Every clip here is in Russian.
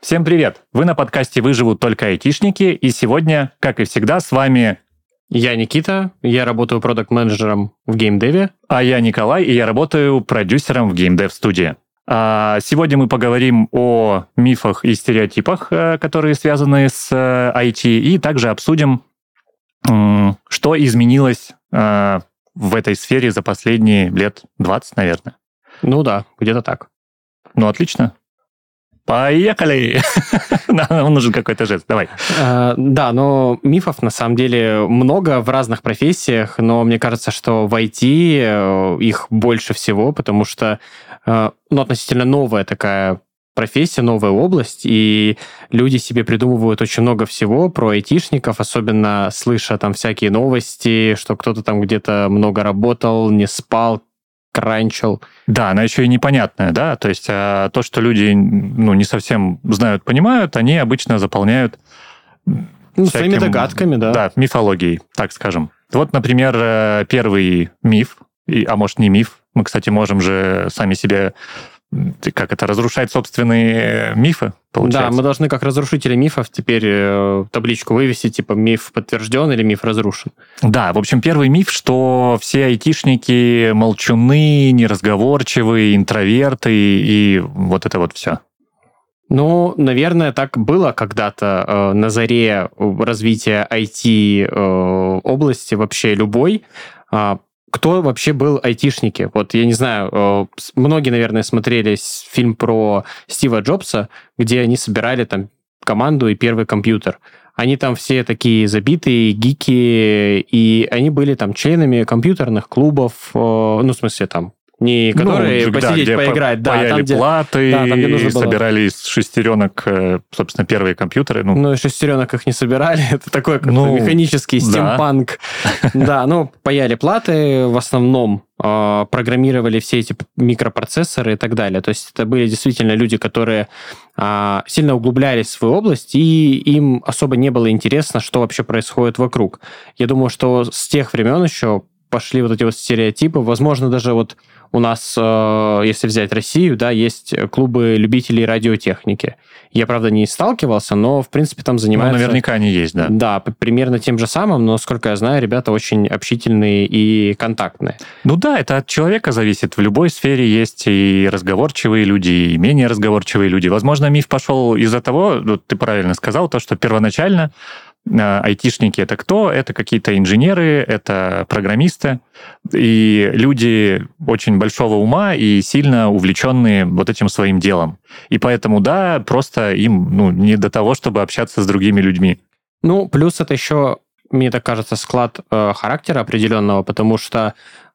Всем привет! Вы на подкасте «Выживут только айтишники», и сегодня, как и всегда, с вами... Я Никита, я работаю продакт-менеджером в геймдеве. А я Николай, и я работаю продюсером в геймдев-студии. Сегодня мы поговорим о мифах и стереотипах, которые связаны с IT, и также обсудим, что изменилось в этой сфере за последние лет 20, наверное. Ну да, где-то так. Ну, отлично. Поехали! Нам нужен какой-то жест, давай. Да, но мифов на самом деле много в разных профессиях, но мне кажется, что в IT их больше всего, потому что относительно новая такая профессия, новая область, и люди себе придумывают очень много всего про айтишников, особенно слыша там всякие новости, что кто-то там где-то много работал, не спал, кранчил. Да, она еще и непонятная, да, то есть то, что люди не совсем знают, понимают, они обычно заполняют своими догадками, да. Да, мифологией, так скажем. Вот, например, первый миф, а может не миф, мы, кстати, можем же сами себе разрушать собственные мифы, получается. Да, мы должны как разрушители мифов теперь табличку вывесить, типа миф подтвержден или миф разрушен. Да, в общем, первый миф, что все айтишники молчуны, неразговорчивые, интроверты и вот это вот все. Ну, наверное, так было когда-то на заре развития IT-области вообще любой. Кто вообще был айтишники? Вот, я не знаю, многие, наверное, смотрели фильм про Стива Джобса, где они собирали там команду и первый компьютер. Они там все такие забитые, гики, и они были там членами компьютерных клубов, в смысле, там, не которые посидеть, где поиграть. Паяли платы, да, там, где нужно было. Собирали из шестеренок, собственно, первые компьютеры. Ну, из шестеренок их не собирали. Это такой механический стимпанк. Да, паяли платы в основном, программировали все эти микропроцессоры и так далее. То есть это были действительно люди, которые сильно углублялись в свою область, и им особо не было интересно, что вообще происходит вокруг. Я думаю, что с тех времен еще пошли вот эти вот стереотипы. Возможно, даже вот у нас, если взять Россию, да, есть клубы любителей радиотехники. Я, правда, не сталкивался, но, в принципе, там занимаются... Ну, наверняка они есть, да. Да, примерно тем же самым, но, насколько я знаю, ребята очень общительные и контактные. Ну да, это от человека зависит. В любой сфере есть и разговорчивые люди, и менее разговорчивые люди. Возможно, миф пошел из-за того, ты правильно сказал, то, что первоначально айтишники — это кто? Это какие-то инженеры, это программисты, и люди очень большого ума и сильно увлеченные вот этим своим делом. И поэтому, да, просто им не до того, чтобы общаться с другими людьми. Ну, плюс это еще, мне так кажется, склад характера определенного, потому что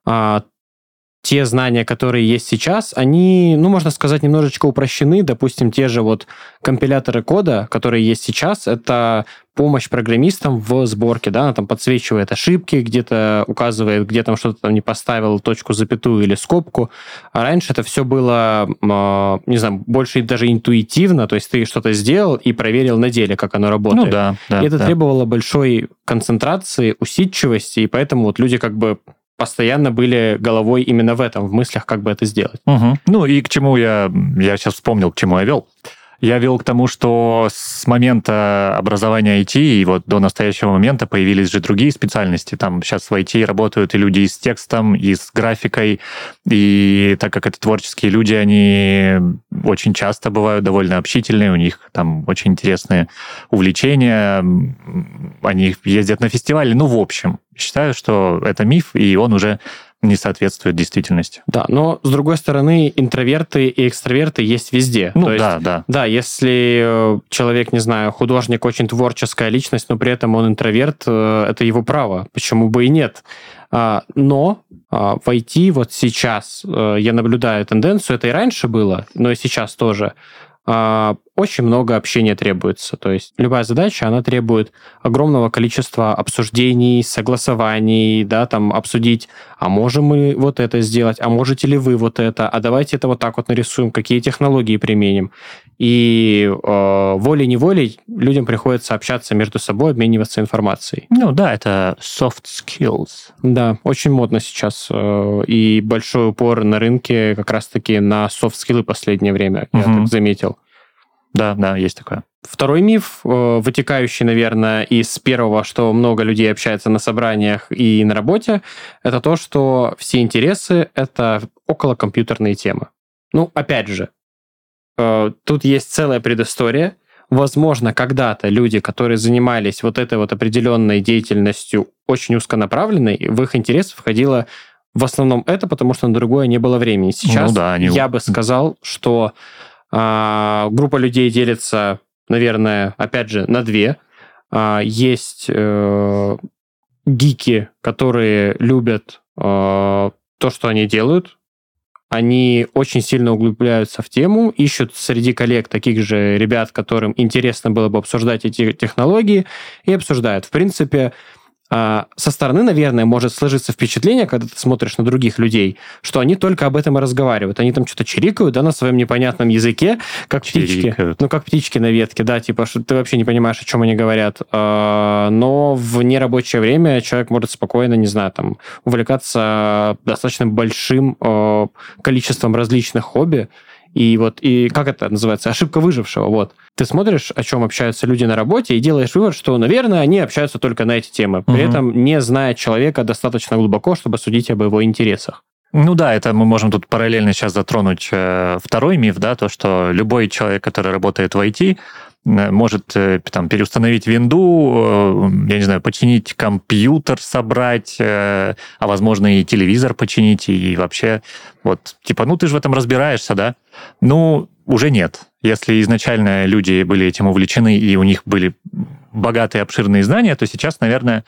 те знания, которые есть сейчас, они, можно сказать, немножечко упрощены. Допустим, те же вот компиляторы кода, которые есть сейчас, это помощь программистам в сборке, да, она там подсвечивает ошибки, где-то указывает, где там что-то там не поставил, точку, запятую или скобку. А раньше это все было, не знаю, больше даже интуитивно, то есть ты что-то сделал и проверил на деле, как оно работает. Ну да. И это требовало большой концентрации, усидчивости, и поэтому вот люди как бы постоянно были головой именно в этом, в мыслях, как бы это сделать. Угу. Ну и к чему я сейчас вспомнил, к чему я вел. Я вел к тому, что с момента образования IT и вот до настоящего момента появились же другие специальности. Там сейчас в IT работают и люди и с текстом, и с графикой. И так как это творческие люди, они очень часто бывают довольно общительные, у них там очень интересные увлечения, они ездят на фестивали. Ну, в общем, считаю, что это миф, и он уже не соответствует действительности. Да, но, с другой стороны, интроверты и экстраверты есть везде. Ну, да. Да, если человек, не знаю, художник, очень творческая личность, но при этом он интроверт, это его право. Почему бы и нет? Но в IT вот сейчас я наблюдаю тенденцию, это и раньше было, но и сейчас тоже, очень много общения требуется. То есть любая задача, она требует огромного количества обсуждений, согласований, да, там обсудить, а можем мы вот это сделать, а можете ли вы вот это, а давайте это вот так вот нарисуем, какие технологии применим. И волей-неволей людям приходится общаться между собой, обмениваться информацией. Ну да, это soft skills. Да, очень модно сейчас. И большой упор на рынке как раз-таки на soft skills последнее время, я так заметил. Да, есть такое. Второй миф, вытекающий, наверное, из первого, что много людей общается на собраниях и на работе, это то, что все интересы — это околокомпьютерные темы. Ну, опять же, тут есть целая предыстория. Возможно, когда-то люди, которые занимались вот этой вот определенной деятельностью очень узконаправленной, в их интересы входило в основном это, потому что на другое не было времени. Сейчас я бы сказал, что группа людей делится, наверное, опять же, на две. Есть гики, которые любят то, что они делают. Они очень сильно углубляются в тему, ищут среди коллег таких же ребят, которым интересно было бы обсуждать эти технологии, и обсуждают. В принципе, со стороны, наверное, может сложиться впечатление, когда ты смотришь на других людей, что они только об этом и разговаривают. Они там что-то чирикают, да, на своем непонятном языке, как птички. Ну, как птички на ветке, да, типа, что ты вообще не понимаешь, о чем они говорят. Но в нерабочее время человек может спокойно, не знаю, там, увлекаться достаточно большим количеством различных хобби. И как это называется? Ошибка выжившего. Вот. Ты смотришь, о чем общаются люди на работе, и делаешь вывод, что, наверное, они общаются только на эти темы, при этом не зная человека достаточно глубоко, чтобы судить об его интересах. Ну да, это мы можем тут параллельно сейчас затронуть второй миф, да, то, что любой человек, который работает в IT, может там переустановить винду, я не знаю, починить компьютер, собрать, а возможно и телевизор починить, и вообще вот, типа, ну ты же в этом разбираешься, да? Ну, уже нет. Если изначально люди были этим увлечены, и у них были богатые, обширные знания, то сейчас, наверное,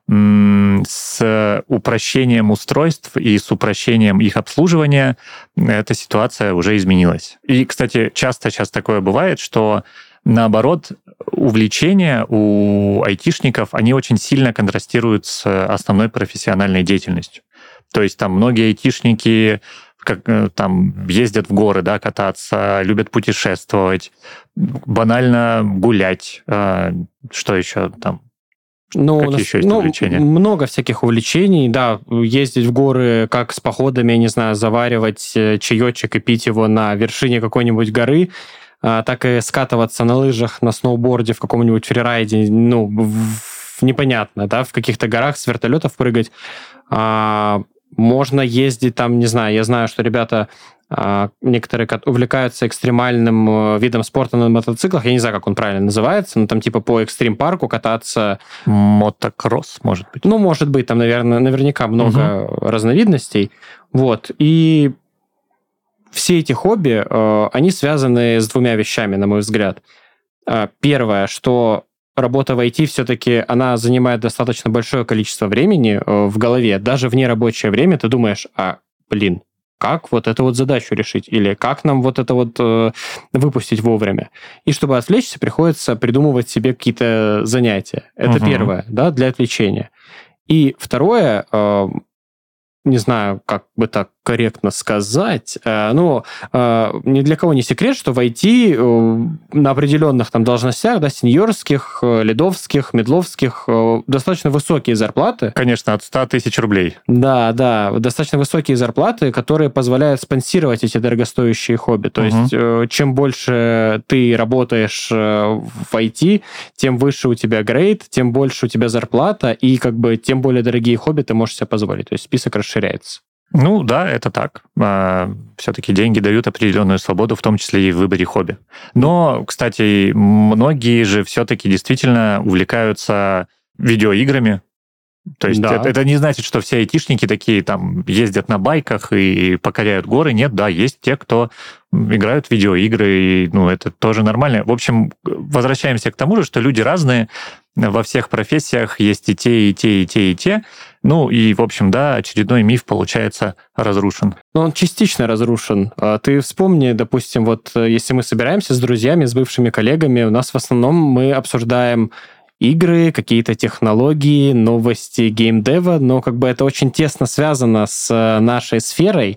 с упрощением устройств и с упрощением их обслуживания эта ситуация уже изменилась. И, кстати, часто сейчас такое бывает, что наоборот, увлечения у айтишников, они очень сильно контрастируют с основной профессиональной деятельностью. То есть там многие айтишники там ездят в горы, да, кататься, любят путешествовать, банально гулять. Что еще там? Какие еще есть увлечения? Много всяких увлечений, да. Ездить в горы как с походами, я не знаю, заваривать чаечек и пить его на вершине какой-нибудь горы, так и скатываться на лыжах, на сноуборде в каком-нибудь фрирайде, непонятно, да, в каких-то горах с вертолетов прыгать. Можно ездить там, не знаю, я знаю, что ребята некоторые увлекаются экстремальным видом спорта на мотоциклах, я не знаю, как он правильно называется, но там типа по экстрим-парку кататься. Мотокросс, может быть? Ну, может быть, там, наверняка много разновидностей. Вот, и все эти хобби, они связаны с двумя вещами, на мой взгляд. Первое, что работа в IT все-таки, она занимает достаточно большое количество времени в голове. Даже в нерабочее время ты думаешь, как вот эту вот задачу решить? Или как нам вот это вот выпустить вовремя? И чтобы отвлечься, приходится придумывать себе какие-то занятия. Это первое, да, для отвлечения. И второе, не знаю, как бы так корректно сказать, но ни для кого не секрет, что в IT на определенных там должностях, да, сеньорских, лидовских, медловских, достаточно высокие зарплаты. Конечно, от 100 тысяч рублей. Да, достаточно высокие зарплаты, которые позволяют спонсировать эти дорогостоящие хобби. То есть, чем больше ты работаешь в IT, тем выше у тебя грейд, тем больше у тебя зарплата, и как бы тем более дорогие хобби ты можешь себе позволить. То есть, список расширяется. Ну да, это так. Все-таки деньги дают определенную свободу, в том числе и в выборе хобби. Но, кстати, многие же все-таки действительно увлекаются видеоиграми. То есть это не значит, что все айтишники такие там ездят на байках и покоряют горы. Нет, да, есть те, кто играют в видеоигры, и это тоже нормально. В общем, возвращаемся к тому же, что люди разные, во всех профессиях есть и те, и те, и те, и те. И, в общем, да, очередной миф, получается, разрушен. Но он частично разрушен. Ты вспомни, допустим, вот если мы собираемся с друзьями, с бывшими коллегами, у нас в основном мы обсуждаем игры, какие-то технологии, новости геймдева, но как бы это очень тесно связано с нашей сферой.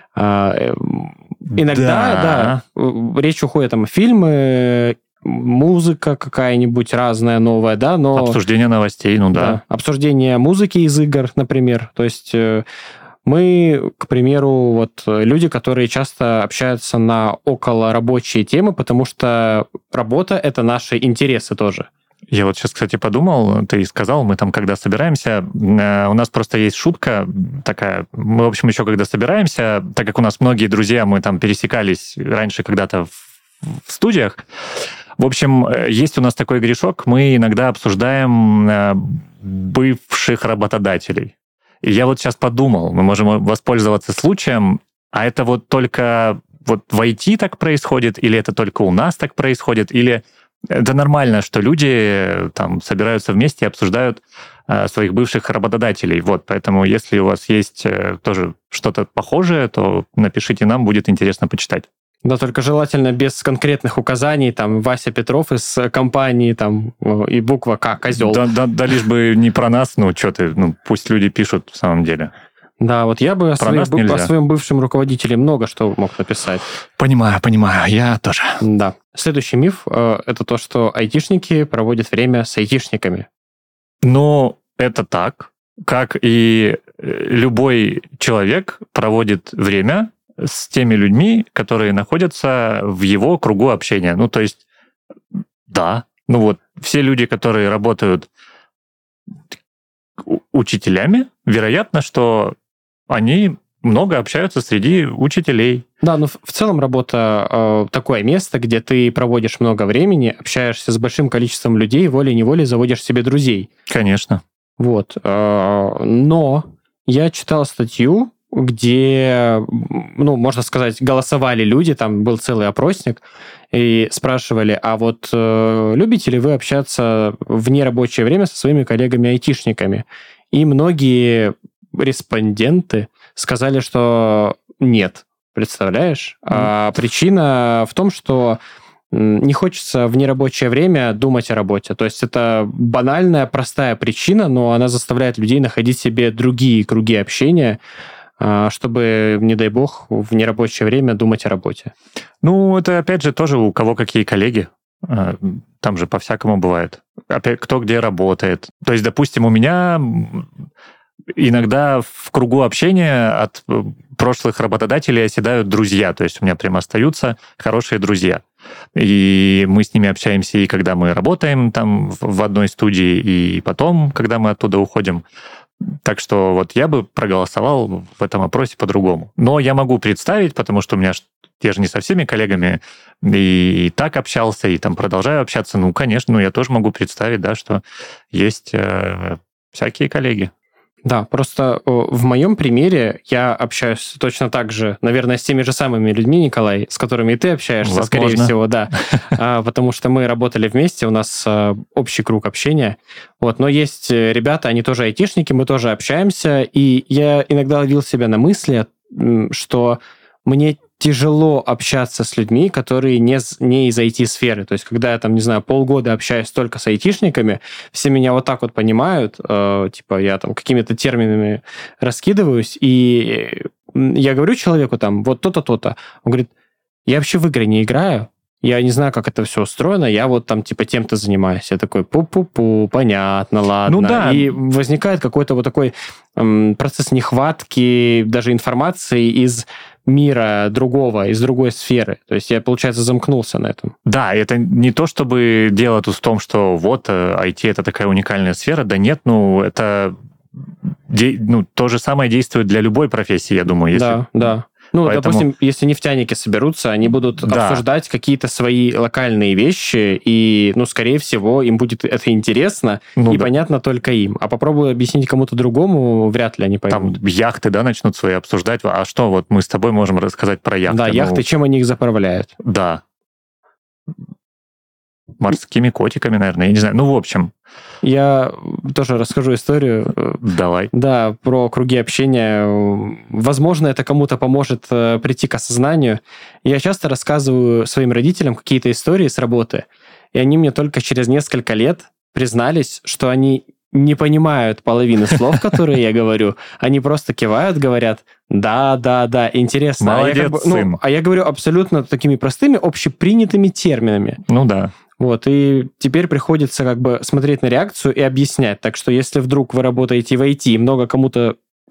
Иногда, речь уходит там о фильмы, музыка какая-нибудь разная, новая, да, но... Обсуждение новостей, да. Обсуждение музыки из игр, например. То есть Мы, к примеру, вот люди, которые часто общаются на околорабочие темы, потому что работа — это наши интересы тоже. Я вот сейчас, кстати, подумал, ты сказал, мы там, когда собираемся, у нас просто есть шутка такая, мы, в общем, еще когда собираемся, так как у нас многие друзья, мы там пересекались раньше когда-то в студиях, в общем, есть у нас такой грешок, мы иногда обсуждаем бывших работодателей. И я вот сейчас подумал, мы можем воспользоваться случаем, а это вот только вот в IT так происходит, или это только у нас так происходит, или это нормально, что люди там собираются вместе и обсуждают своих бывших работодателей. Вот, поэтому если у вас есть тоже что-то похожее, то напишите нам, будет интересно почитать. Да, только желательно без конкретных указаний, там, Вася Петров из компании, там, и буква К, козел. Да, лишь бы не про нас, что ты, пусть люди пишут в самом деле. Да, вот я бы о своем бывшем руководителе много что мог написать. Понимаю, я тоже. Да. Следующий миф – это то, что айтишники проводят время с айтишниками. Ну, это так. Как и любой человек проводит время с теми людьми, которые находятся в его кругу общения. Ну, то есть, да. Ну вот, все люди, которые работают учителями, вероятно, что они много общаются среди учителей. Да, но в целом работа такое место, где ты проводишь много времени, общаешься с большим количеством людей, волей-неволей заводишь себе друзей. Конечно. Вот. Но я читал статью, где, можно сказать, голосовали люди, там был целый опросник, и спрашивали, а вот любите ли вы общаться в нерабочее время со своими коллегами-айтишниками? И многие респонденты сказали, что нет. Представляешь? А причина в том, что не хочется в нерабочее время думать о работе. То есть это банальная, простая причина, но она заставляет людей находить себе другие круги общения, чтобы, не дай бог, в нерабочее время думать о работе. Ну, это, опять же, тоже у кого какие коллеги. Там же по-всякому бывает. Опять, кто где работает. То есть, допустим, у меня иногда в кругу общения от прошлых работодателей оседают друзья. То есть у меня прямо остаются хорошие друзья. И мы с ними общаемся и когда мы работаем там в одной студии, и потом, когда мы оттуда уходим. Так что вот я бы проголосовал в этом опросе по-другому. Но я могу представить, потому что у меня я же не со всеми коллегами и так общался, и там продолжаю общаться. Ну, конечно, я тоже могу представить, да, что есть всякие коллеги. Да, просто в моем примере я общаюсь точно так же, наверное, с теми же самыми людьми, Николай, с которыми и ты общаешься, возможно. Скорее всего, да. Потому что мы работали вместе, у нас общий круг общения. Вот. Но есть ребята, они тоже айтишники, мы тоже общаемся, и я иногда ловил себя на мысли, что мне тяжело общаться с людьми, которые не из IT-сферы. То есть, когда я там, не знаю, полгода общаюсь только с айтишниками, все меня вот так вот понимают, типа я там какими-то терминами раскидываюсь, и я говорю человеку там, вот то-то, то-то. Он говорит, я вообще в игры не играю, я не знаю, как это все устроено, я вот там типа тем-то занимаюсь. Я такой, пу-пу-пу, понятно, ладно. Ну да. И возникает какой-то вот такой процесс нехватки даже информации из мира другого, из другой сферы. То есть я, получается, замкнулся на этом. Да, это не то, чтобы дело тут в том, что вот IT — это такая уникальная сфера. Да нет, это то же самое действует для любой профессии, я думаю. Если... Да. Ну, допустим, если нефтяники соберутся, они будут обсуждать какие-то свои локальные вещи, и, скорее всего, им будет это интересно, понятно только им. А попробуй объяснить кому-то другому, вряд ли они поймут. Там яхты, начнут свои обсуждать. А что, вот мы с тобой можем рассказать про яхты. Да, яхты, чем они их заправляют. Да. Морскими котиками, наверное, я не знаю. В общем. Я тоже расскажу историю. Давай. Да, про круги общения. Возможно, это кому-то поможет прийти к осознанию. Я часто рассказываю своим родителям какие-то истории с работы, и они мне только через несколько лет признались, что они не понимают половины слов, которые я говорю. Они просто кивают, говорят, да, интересно. Молодец, сын. А я говорю абсолютно такими простыми, общепринятыми терминами. Ну да. Вот, и теперь приходится смотреть на реакцию и объяснять. Так что если вдруг вы работаете в IT и много кому-то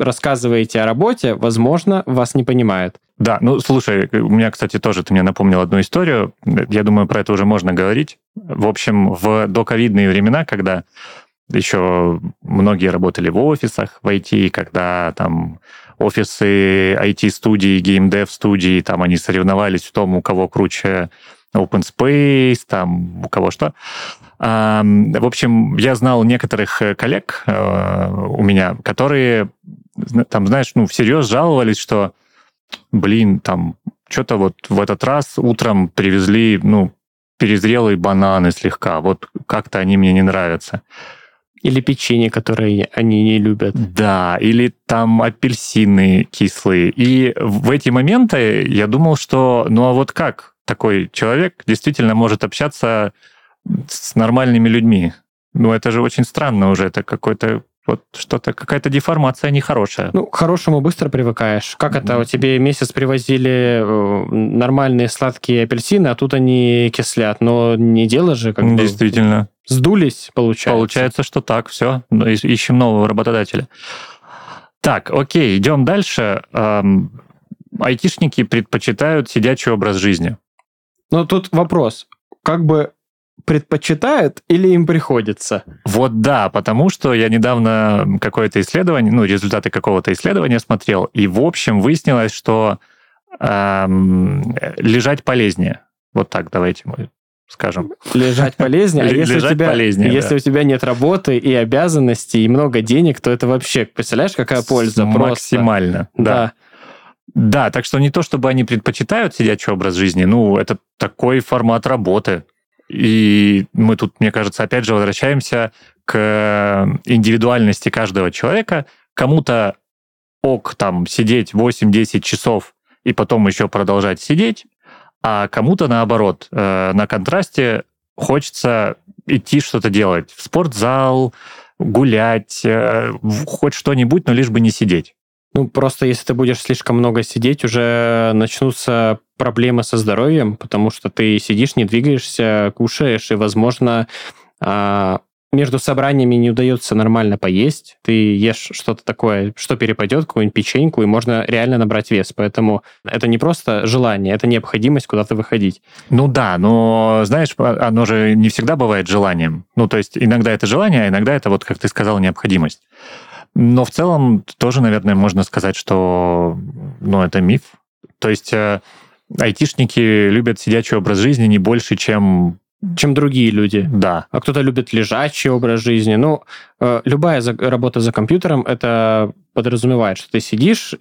рассказываете о работе, возможно, вас не понимают. Да, ну, слушай, у меня, кстати, тоже ты мне напомнил одну историю. Я думаю, про это уже можно говорить. В общем, в доковидные времена, когда еще многие работали в офисах, в IT, когда там офисы IT-студии, геймдев-студии, там они соревновались в том, у кого круче open space, там у кого что. В общем, я знал некоторых коллег у меня, которые, там, знаешь, ну, всерьез жаловались, что, там, что-то вот в этот раз утром привезли, ну, перезрелые бананы слегка, вот как-то они мне не нравятся. Или печенье, которые они не любят. Да, или там апельсины кислые. И в эти моменты я думал, что, ну а вот как такой человек действительно может общаться с нормальными людьми? Ну это же очень странно уже, это какой-то вот что-то, какая-то деформация нехорошая. Ну, к хорошему быстро привыкаешь. Как это? У тебе месяц привозили нормальные сладкие апельсины, а тут они кислят. Но не дело же, как бы... Действительно. Сдулись, получается. Получается, что так, все. Ищем нового работодателя. Так, окей, идем дальше. Айтишники предпочитают сидячий образ жизни. Но тут вопрос. Как бы предпочитают или им приходится? Вот да, потому что я недавно какое-то исследование, ну, результаты какого-то исследования смотрел, и, в общем, выяснилось, что лежать полезнее. Вот так давайте мы скажем. Лежать полезнее. А если у тебя нет работы и обязанностей, и много денег, то это вообще, представляешь, какая польза? Максимально, да. Да, так что не то, чтобы они предпочитают сидячий образ жизни, ну, это такой формат работы. И мы тут, мне кажется, опять же возвращаемся к индивидуальности каждого человека. Кому-то там сидеть 8-10 часов и потом еще продолжать сидеть, а кому-то, наоборот, на контрасте хочется идти что-то делать. В спортзал, гулять, хоть что-нибудь, но лишь бы не сидеть. Ну, просто если ты будешь слишком много сидеть, уже начнутся проблемы со здоровьем, потому что ты сидишь, не двигаешься, кушаешь, и, возможно, между собраниями не удается нормально поесть. Ты ешь что-то такое, что перепадет, какую-нибудь печеньку, и можно реально набрать вес. Поэтому это не просто желание, это необходимость куда-то выходить. Ну да, но, знаешь, оно же не всегда бывает желанием. Ну, то есть иногда это желание, а иногда это, вот как ты сказал, необходимость. Но в целом тоже, наверное, можно сказать, что это миф. То есть айтишники любят сидячий образ жизни не больше, чем другие люди. Да. А кто-то любит лежачий образ жизни. Ну, любая работа за компьютером, это подразумевает, что ты сидишь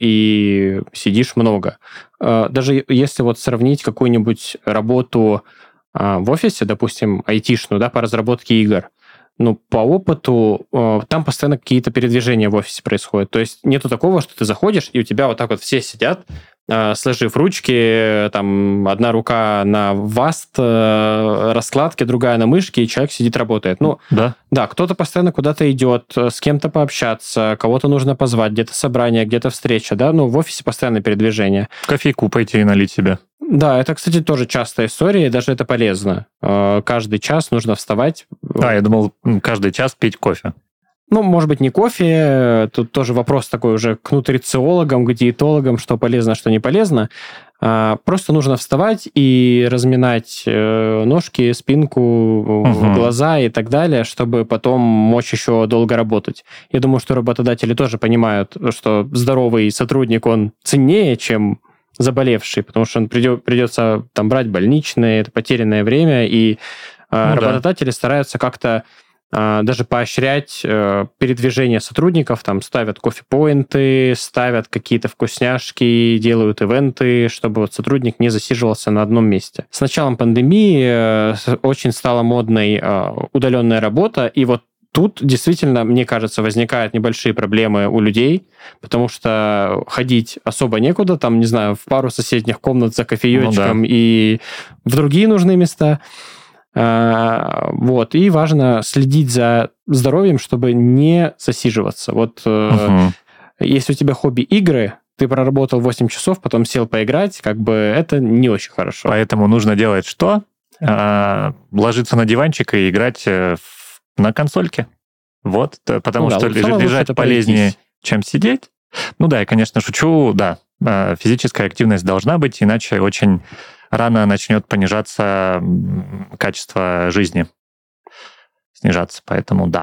и сидишь много. Даже если вот сравнить какую-нибудь работу в офисе, допустим, айтишную, да, по разработке игр, ну, по опыту, там постоянно какие-то передвижения в офисе происходят. То есть нету такого, что ты заходишь, и у тебя вот так вот все сидят, сложив ручки, там, одна рука на васт, раскладке, другая на мышке, и человек сидит, работает. Ну, да, кто-то постоянно куда-то идет, с кем-то пообщаться, кого-то нужно позвать, где-то собрание, где-то встреча, да, ну, в офисе постоянно передвижение. Кофейку пойти и налить себе. Да, это, кстати, тоже частая история, и даже это полезно. Каждый час нужно вставать. Я думал, каждый час пить кофе. Ну, может быть, не кофе. Тут тоже вопрос такой уже к нутрициологам, к диетологам, что полезно, что не полезно. Просто нужно вставать и разминать ножки, спинку, глаза и так далее, чтобы потом мочь еще долго работать. Я думаю, что работодатели тоже понимают, что здоровый сотрудник, он ценнее, чем заболевший, потому что он придется там брать больничные, это потерянное время, и работодатели стараются как-то даже поощрять передвижение сотрудников, там ставят кофе-поинты, ставят какие-то вкусняшки, делают ивенты, чтобы вот сотрудник не засиживался на одном месте. С началом пандемии очень стала модной удаленная работа, и вот тут действительно, мне кажется, возникают небольшие проблемы у людей, потому что ходить особо некуда, там, не знаю, в пару соседних комнат за кофеечком и в другие нужные места. Вот, и важно следить за здоровьем, чтобы не засиживаться. Вот если у тебя хобби игры, ты проработал 8 часов, потом сел поиграть, как бы это не очень хорошо. Поэтому нужно делать что? Ложиться на диванчик и играть на консольке. Вот, потому что лежать полезнее, чем сидеть. Ну да, я, конечно, шучу, да. Физическая активность должна быть, иначе очень рано начнет понижаться качество жизни, снижаться, поэтому да.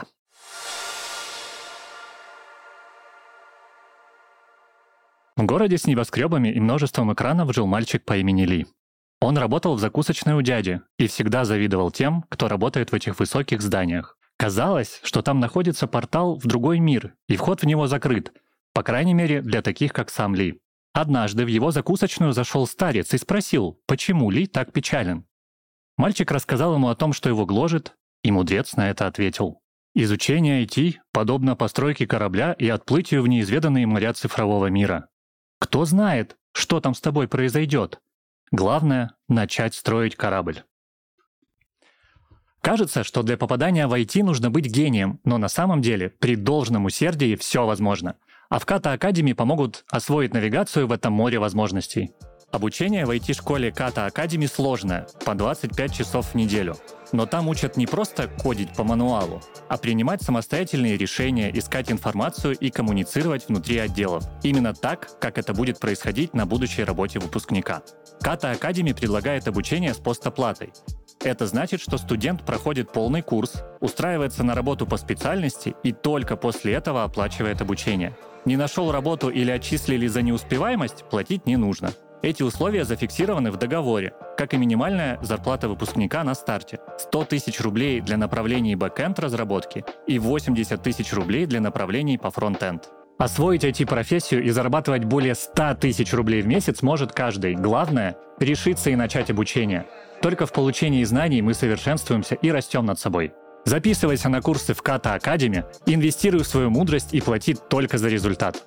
В городе с небоскребами и множеством экранов жил мальчик по имени Ли. Он работал в закусочной у дяди и всегда завидовал тем, кто работает в этих высоких зданиях. Казалось, что там находится портал в другой мир, и вход в него закрыт, по крайней мере, для таких, как сам Ли. Однажды в его закусочную зашел старец и спросил, почему Ли так печален. Мальчик рассказал ему о том, что его гложет, и мудрец на это ответил. Изучение IT подобно постройке корабля и отплытию в неизведанные моря цифрового мира. Кто знает, что там с тобой произойдет? Главное — начать строить корабль. Кажется, что для попадания в IT нужно быть гением, но на самом деле при должном усердии все возможно. А в Kata Academy помогут освоить навигацию в этом море возможностей. Обучение в IT-школе Kata Academy сложное, по 25 часов в неделю. Но там учат не просто кодить по мануалу, а принимать самостоятельные решения, искать информацию и коммуницировать внутри отделов. Именно так, как это будет происходить на будущей работе выпускника. Kata Academy предлагает обучение с постоплатой. Это значит, что студент проходит полный курс, устраивается на работу по специальности и только после этого оплачивает обучение. Не нашел работу или отчислили за неуспеваемость, платить не нужно. Эти условия зафиксированы в договоре, как и минимальная зарплата выпускника на старте. 100 тысяч рублей для направлений бэкэнд разработки и 80 тысяч рублей для направлений по фронт-энд. Освоить IT-профессию и зарабатывать более 100 тысяч рублей в месяц может каждый. Главное — решиться и начать обучение. Только в получении знаний мы совершенствуемся и растем над собой. Записывайся на курсы в Kata Academy, инвестируй в свою мудрость и плати только за результат.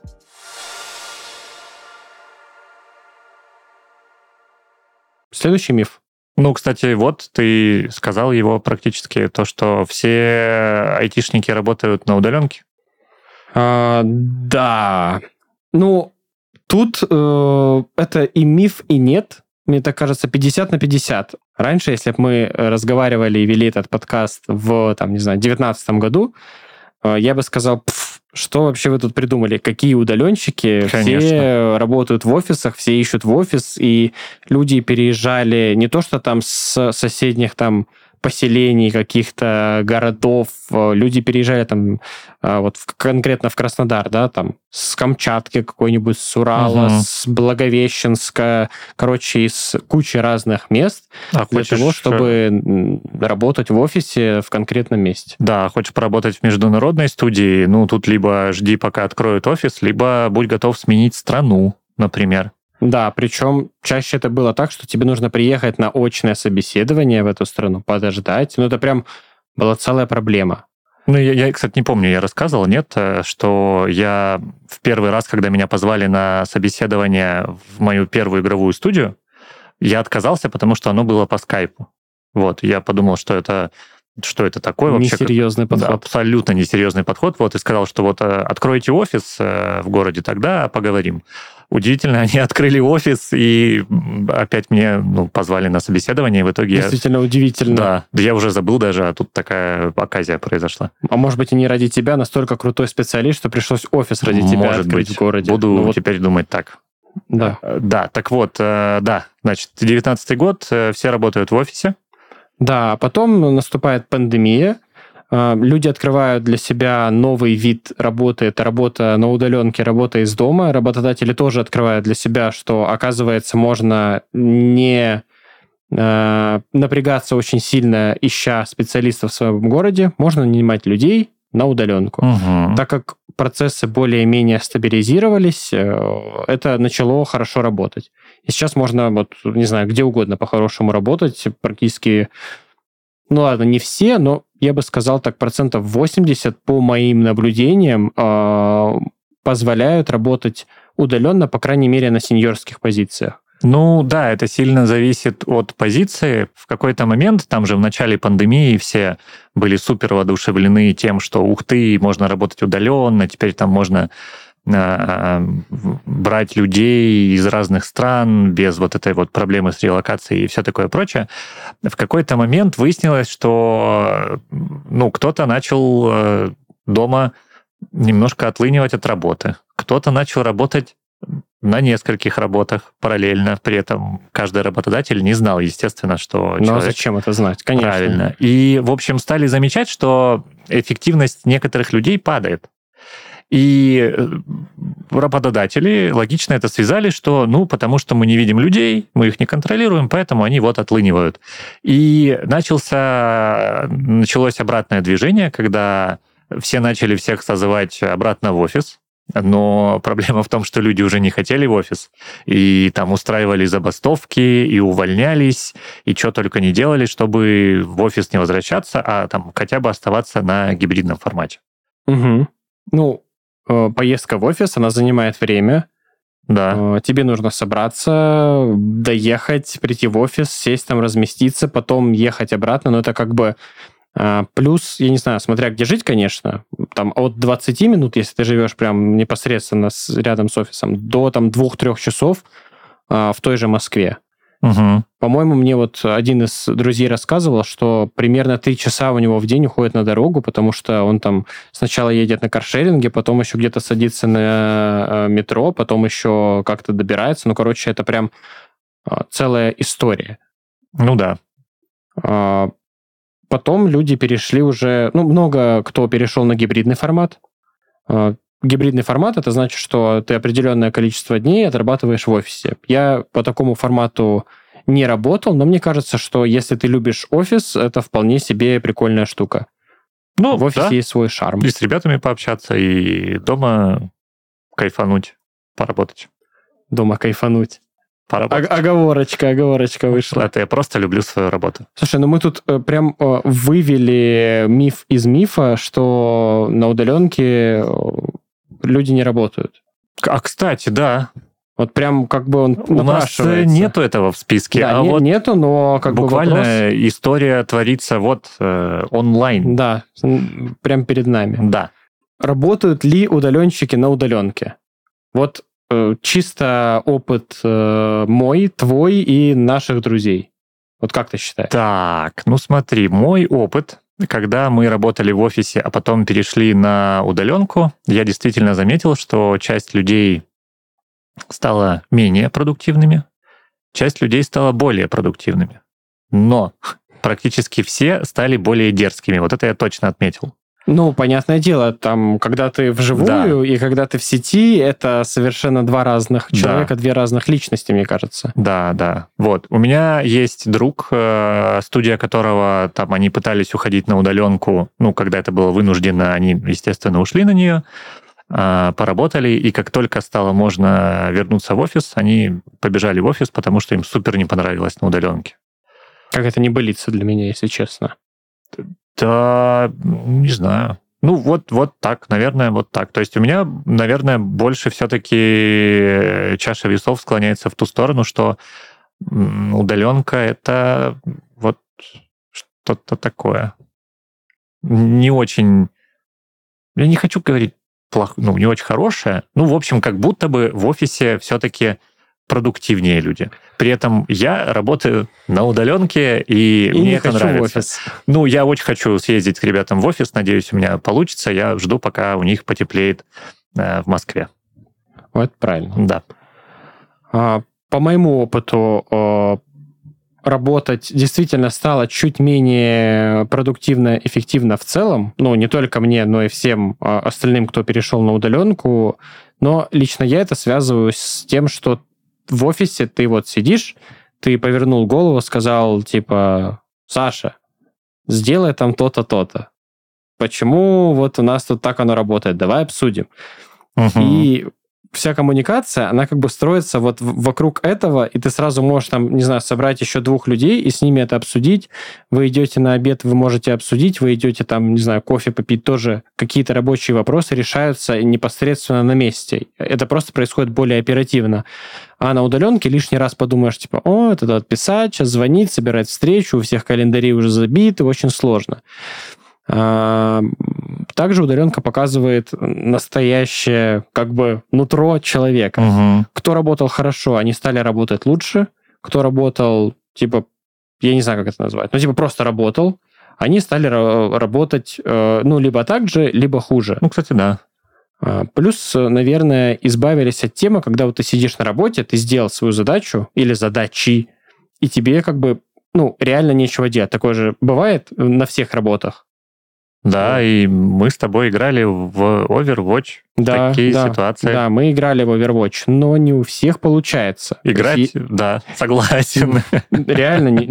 Следующий миф. Ну, кстати, вот ты сказал его практически, то, что все айтишники работают на удаленке. Да. Ну, тут это и миф, и нет. Мне так кажется, 50 на 50. Раньше, если бы мы разговаривали и вели этот подкаст в, 2019 году, я бы сказал, что вообще вы тут придумали? Какие удаленщики? Конечно. Все работают в офисах, все ищут в офис, и люди переезжали не то, что там с соседних там поселений, каких-то городов, люди переезжали там конкретно в Краснодар, да, там с Камчатки какой-нибудь, с с Благовещенска, короче, из кучи разных мест для того, чтобы работать в офисе в конкретном месте. Да, хочешь поработать в международной студии, ну, тут либо жди, пока откроют офис, либо будь готов сменить страну, например. Да, причем чаще это было так, что тебе нужно приехать на очное собеседование в эту страну, подождать. Ну, это прям была целая проблема. Ну, я, кстати, не помню, я рассказывал, нет, что я в первый раз, когда меня позвали на собеседование в мою первую игровую студию, я отказался, потому что оно было по скайпу. Вот, я подумал, что это такое вообще? Несерьезный подход. Да, абсолютно несерьезный подход. Вот, и сказал, что вот откройте офис в городе, тогда поговорим. Удивительно, они открыли офис и опять меня позвали на собеседование. В итоге Действительно удивительно. Да, я уже забыл даже, а тут такая оказия произошла. А может быть, и не ради тебя настолько крутой специалист, что пришлось офис ради тебя открыть в городе. Буду теперь думать так. Да. Да, так вот, значит, 19-й год, все работают в офисе. Да, потом наступает пандемия, люди открывают для себя новый вид работы, это работа на удаленке, работа из дома. Работодатели тоже открывают для себя, что, оказывается, можно не напрягаться очень сильно, ища специалистов в своем городе, можно нанимать людей на удаленку. Угу. Так как процессы более-менее стабилизировались, это начало хорошо работать. И сейчас можно, где угодно по-хорошему работать, практически, не все, но я бы сказал так, 80% по моим наблюдениям позволяют работать удаленно, по крайней мере, на сеньорских позициях. Ну да, это сильно зависит от позиции. В какой-то момент, там же в начале пандемии, все были супер воодушевлены тем, что ух ты, можно работать удаленно, теперь там можно брать людей из разных стран без вот этой вот проблемы с релокацией и все такое прочее. В какой-то момент выяснилось, что кто-то начал дома немножко отлынивать от работы. кто-то начал работать на нескольких работах параллельно. При этом каждый работодатель не знал, естественно, что Ну, а человек... зачем это знать? Конечно. Правильно. И, в общем, стали замечать, что эффективность некоторых людей падает. И работодатели логично это связали, что, потому что мы не видим людей, мы их не контролируем, поэтому они вот отлынивают. И началось обратное движение, когда все начали всех созывать обратно в офис, но проблема в том, что люди уже не хотели в офис, и там устраивали забастовки, и увольнялись, и что только не делали, чтобы в офис не возвращаться, а там хотя бы оставаться на гибридном формате. Угу. Поездка в офис, она занимает время. Да. Тебе нужно собраться, доехать, прийти в офис, сесть там, разместиться, потом ехать обратно. Но это как бы плюс, я не знаю, смотря где жить, конечно, там от 20 минут, если ты живешь прям непосредственно рядом с офисом, до там 2-3 часов в той же Москве. Угу. По-моему, мне вот один из друзей рассказывал, что примерно 3 часа у него в день уходит на дорогу, потому что он там сначала едет на каршеринге, потом еще где-то садится на метро, потом еще как-то добирается. Короче, это прям целая история. Ну да. Потом люди перешли уже... много кто перешел на гибридный формат. Гибридный формат — это значит, что ты определенное количество дней отрабатываешь в офисе. Я по такому формату не работал, но мне кажется, что если ты любишь офис, это вполне себе прикольная штука. В офисе есть свой шарм. И с ребятами пообщаться, и дома кайфануть, поработать. Дома кайфануть. Поработать. Оговорочка вышла. Это я просто люблю свою работу. Слушай, мы тут прям вывели миф из мифа, что на удаленке люди не работают. Кстати, да. Вот прям как бы он У нас нету этого в списке. Да, нету, но как буквально бы вопрос... история творится онлайн. Да, прям перед нами. Да. Работают ли удаленщики на удаленке? Вот чисто опыт мой, твой и наших друзей. Вот как ты считаешь? Так, смотри, мой опыт, когда мы работали в офисе, а потом перешли на удаленку, я действительно заметил, что часть людей стала менее продуктивными, часть людей стала более продуктивными. Но практически все стали более дерзкими. Вот это я точно отметил. Понятное дело, там, когда ты вживую и когда ты в сети, это совершенно два разных человека, две разных личности, мне кажется. Да. Вот. У меня есть друг, студия которого там они пытались уходить на удаленку, когда это было вынуждено, они, естественно, ушли на нее, поработали, и как только стало можно вернуться в офис, они побежали в офис, потому что им супер не понравилось на удаленке. Как это небылица для меня, если честно. Да, не знаю. Вот так, наверное, вот так. То есть у меня, наверное, больше все-таки чаша весов склоняется в ту сторону, что удаленка — это вот что-то такое. Не очень... Я не хочу говорить не очень хорошее. В общем, как будто бы в офисе все-таки продуктивнее люди. При этом я работаю на удаленке, и мне это нравится. В офис. Я очень хочу съездить к ребятам в офис. Надеюсь, у меня получится. Я жду, пока у них потеплеет в Москве. Вот правильно. Да. По моему опыту, работать действительно стало чуть менее продуктивно, эффективно в целом. Не только мне, но и всем остальным, кто перешел на удаленку. Но лично я это связываю с тем, что в офисе ты вот сидишь, ты повернул голову, сказал, типа, Саша, сделай там то-то, то-то. Почему вот у нас тут так оно работает? Давай обсудим. И вся коммуникация, она как бы строится вот вокруг этого, и ты сразу можешь там, не знаю, собрать еще 2 людей и с ними это обсудить. Вы идете на обед, вы можете обсудить, вы идете там, не знаю, кофе попить, тоже какие-то рабочие вопросы решаются непосредственно на месте. Это просто происходит более оперативно. А на удаленке лишний раз подумаешь, типа, это надо писать, сейчас звонить, собирать встречу, у всех календари уже забиты, очень сложно. Также удаленка показывает настоящее, как бы, нутро человека. Угу. Кто работал хорошо, они стали работать лучше. Кто работал, типа, я не знаю, как это назвать, просто работал, они стали работать, либо так же, либо хуже. Кстати, да. Плюс, наверное, избавились от темы, когда вот ты сидишь на работе, ты сделал свою задачу или задачи, и тебе как бы, реально нечего делать. Такое же бывает на всех работах. Да, и мы с тобой играли в Overwatch. Такие ситуации. Да, мы играли в Overwatch, но не у всех получается. Играть, да, согласен. Реально,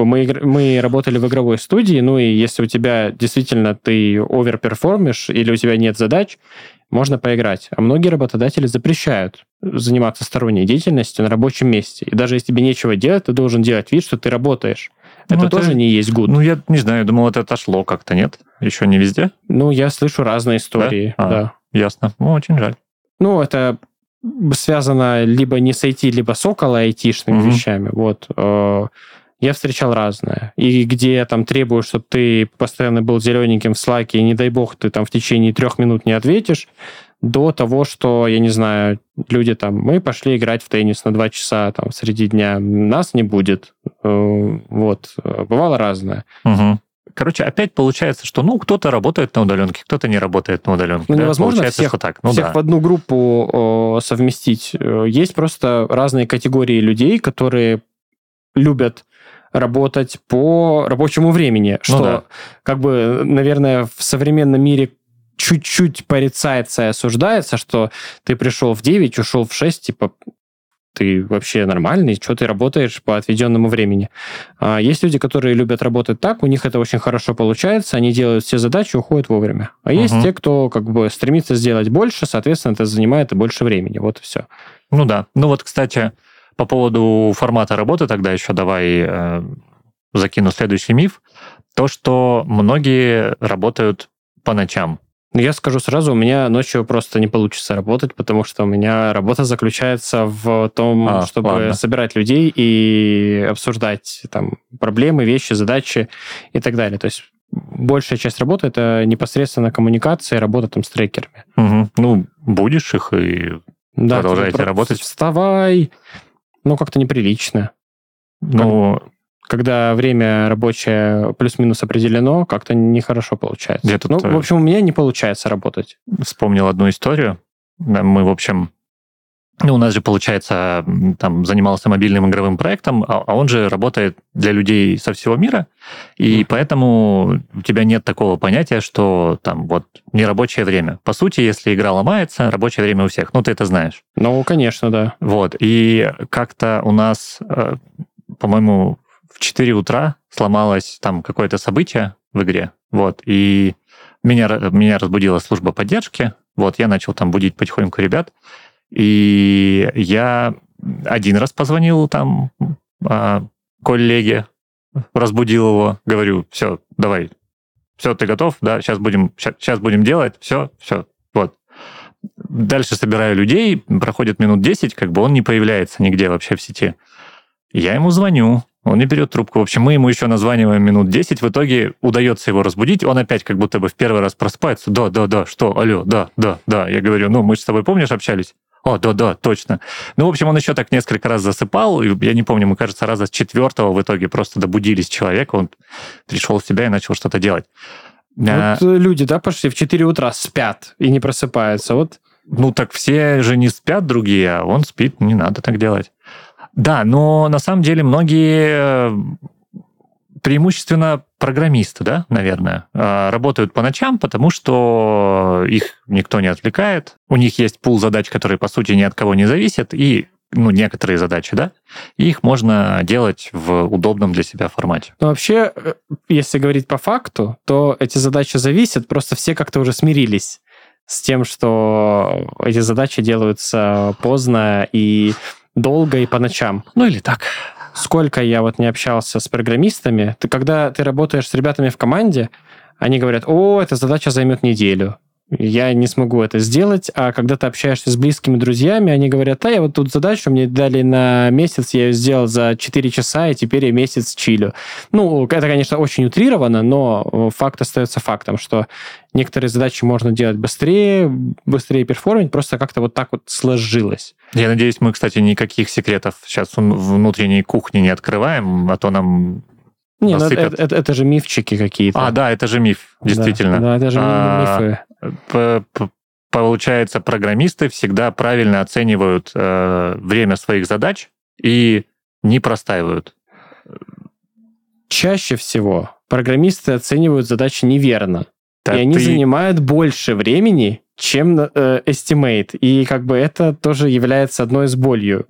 мы работали в игровой студии, и если у тебя действительно ты оверперформишь или у тебя нет задач, можно поиграть. А многие работодатели запрещают заниматься сторонней деятельностью на рабочем месте. И даже если тебе нечего делать, ты должен делать вид, что ты работаешь. Это тоже не есть good. Я не знаю, думал, это отошло как-то, нет? Еще не везде? Я слышу разные истории. Да? Ясно. Очень жаль. Это связано либо не с IT, либо с около айтишными вещами. Вот. Я встречал разное. И где я там требую, чтобы ты постоянно был зелененьким в Slack, и не дай бог ты там в течение 3 минут не ответишь, до того, что, я не знаю, люди мы пошли играть в теннис на 2 часа среди дня, нас не будет. Вот. Бывало разное. Угу. Короче, опять получается, что, кто-то работает на удаленке, кто-то не работает на удаленке. Невозможно получается, всех, что так. всех в одну группу совместить. Есть просто разные категории людей, которые любят работать по рабочему времени, что, наверное, в современном мире чуть-чуть порицается и осуждается, что ты пришел в 9, ушел в 6, ты вообще нормальный, что ты работаешь по отведенному времени. Есть люди, которые любят работать так, у них это очень хорошо получается, они делают все задачи, уходят вовремя. А есть те, кто стремится сделать больше, соответственно, это занимает и больше времени. Вот и все. Кстати, по поводу формата работы тогда еще давай закину следующий миф. То, что многие работают по ночам. Я скажу сразу, у меня ночью просто не получится работать, потому что у меня работа заключается в том, чтобы собирать людей и обсуждать проблемы, вещи, задачи и так далее. То есть большая часть работы — это непосредственно коммуникация, работа с трекерами. Угу. Будешь их и продолжаете работать. Вставай. Как-то неприлично. Когда время рабочее плюс-минус определено, как-то нехорошо получается. В общем, у меня не получается работать. Вспомнил одну историю. Мы, в общем... у нас же, получается, занимался мобильным игровым проектом, а он же работает для людей со всего мира, и поэтому у тебя нет такого понятия, что нерабочее время. По сути, если игра ломается, рабочее время у всех. Ты это знаешь. Конечно, да. Вот. И как-то у нас, по-моему, в 4 утра сломалось какое-то событие в игре. Вот. И меня разбудила служба поддержки. Вот. Я начал будить потихоньку ребят. И я один раз позвонил коллеге, разбудил его, говорю, все, давай, все, ты готов? Да, сейчас будем делать, все, вот. Дальше собираю людей, проходит минут 10, он не появляется нигде вообще в сети. Я ему звоню, он не берет трубку. В общем, мы ему еще названиваем минут 10, в итоге удается его разбудить, он опять как будто бы в первый раз просыпается. Да, что, алло, да. Я говорю, мы же с тобой, помнишь, общались? Да, точно. В общем, он еще так несколько раз засыпал, и я не помню, мне кажется, раза с 4-го в итоге просто добудились человека, он пришел в себя и начал что-то делать. Люди, пошли в 4 утра спят и не просыпаются, так все же не спят другие, а он спит, не надо так делать. Да, но на самом деле многие, преимущественно программисты, да, наверное, работают по ночам, потому что их никто не отвлекает, у них есть пул задач, которые, по сути, ни от кого не зависят, и некоторые задачи, да, и их можно делать в удобном для себя формате. Вообще, если говорить по факту, то эти задачи зависят, просто все как-то уже смирились с тем, что эти задачи делаются поздно и долго и по ночам. Или так. Сколько я не общался с программистами, когда ты работаешь с ребятами в команде, они говорят, эта задача займет неделю. Я не смогу это сделать, а когда ты общаешься с близкими друзьями, они говорят, я тут задачу мне дали на месяц, я ее сделал за 4 часа, и теперь я месяц чилю. Это, конечно, очень утрировано, но факт остается фактом, что некоторые задачи можно делать быстрее перформить, просто как-то так сложилось. Я надеюсь, мы, кстати, никаких секретов сейчас внутренней кухни не открываем, а то нам... это же мифчики какие-то. Да, это же миф, действительно. Да, это же мифы. получается, программисты всегда правильно оценивают время своих задач и не простаивают. Чаще всего программисты оценивают задачи неверно. Да и они занимают больше времени, чем estimate. И как бы это тоже является одной из болей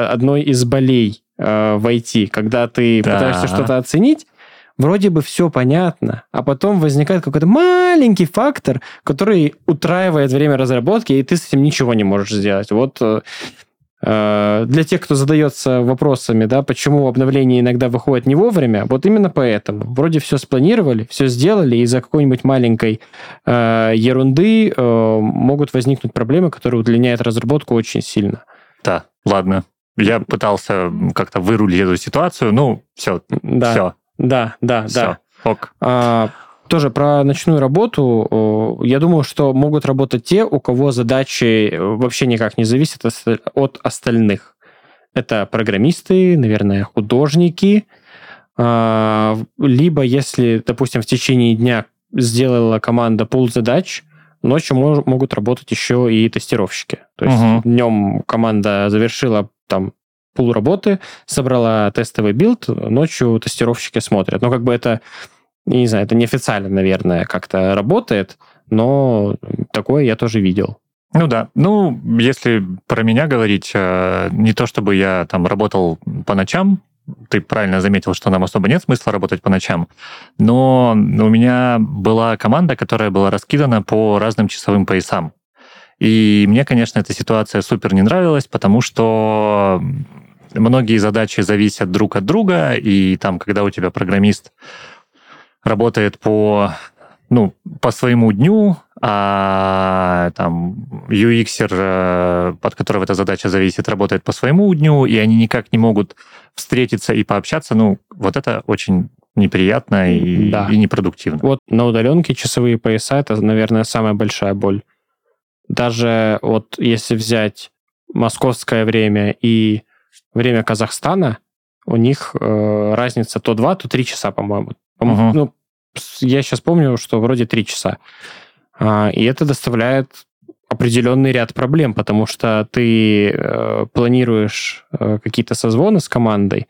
в IT. Когда ты пытаешься что-то оценить, вроде бы все понятно, а потом возникает какой-то маленький фактор, который утраивает время разработки, и ты с этим ничего не можешь сделать. Вот для тех, кто задается вопросами, да, почему обновления иногда выходят не вовремя, вот именно поэтому. Вроде все спланировали, все сделали, и из-за какой-нибудь маленькой ерунды могут возникнуть проблемы, которые удлиняют разработку очень сильно. Да, ладно. Я пытался как-то вырулить эту ситуацию, ну, все. Да. Ок. Тоже про ночную работу. Я думаю, что могут работать те, у кого задачи вообще никак не зависят от остальных. Это программисты, наверное, художники. Либо если, допустим, в течение дня сделала команда пул задач, ночью могут работать еще и тестировщики. То есть днем команда завершила там пул работы, собрала тестовый билд, ночью тестировщики смотрят. Но как бы это, не знаю, это неофициально, наверное, как-то работает, но такое я тоже видел. Ну да. Ну, если про меня говорить, не то чтобы я там работал по ночам, ты правильно заметил, что нам особо нет смысла работать по ночам, но у меня была команда, которая была раскидана по разным часовым поясам. И мне, конечно, эта ситуация супер не нравилась, потому что многие задачи зависят друг от друга, и там, когда у тебя программист работает по своему дню, а там UX-ер, под которого эта задача зависит, работает по своему дню, и они никак не могут встретиться и пообщаться, вот это очень неприятно и непродуктивно. Вот на удаленке часовые пояса — это, наверное, самая большая боль. Даже вот если взять московское время и время Казахстана, у них разница то 2, то 3 часа, по-моему. Я сейчас помню, что вроде 3 часа. И это доставляет определенный ряд проблем, потому что ты планируешь какие-то созвоны с командой,